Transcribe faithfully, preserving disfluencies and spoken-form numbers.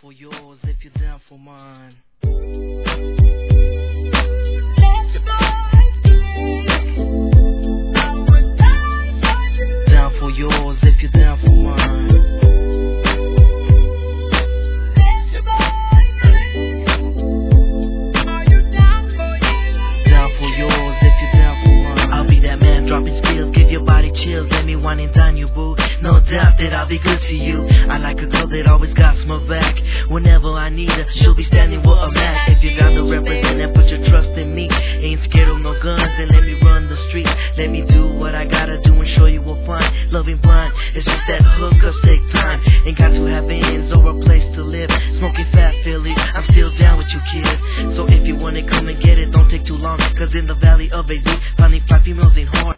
for yours if you're down for mine. Down for yours if you're down for mine. Down for yours if you're down for mine. I'll be that man dropping skills, give your body chills, let me wine and dine you, boo. No doubt that I'll be good to you. I like a girl that always got my back. Whenever I need her, she'll be standing where I'm at. If you're down to represent and put your trust in me, ain't scared of no guns and let me run the street. Let me do what I gotta do and show you we'll find. Loving blind, it's just that hookups take time. Ain't got to have ends or a place to live. Smoking fat Philly, I'm still down with you, kid. So if you wanna come and get it, don't take too long. Cause in the valley of Ezekiel